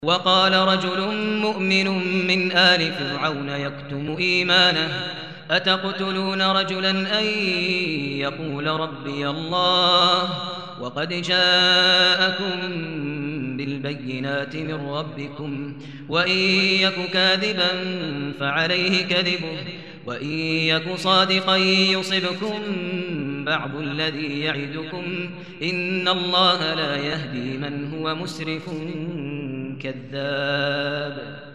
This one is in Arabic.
وقال رجل مؤمن من آل فرعون يكتم إيمانه أتقتلون رجلا أن يقول ربي الله وقد جاءكم بالبينات من ربكم وإن يك كاذبا فعليه كذبه وإن يك صادقا يصبكم بعض الذي يعدكم إن الله لا يهدي من هو مسرف كذاب.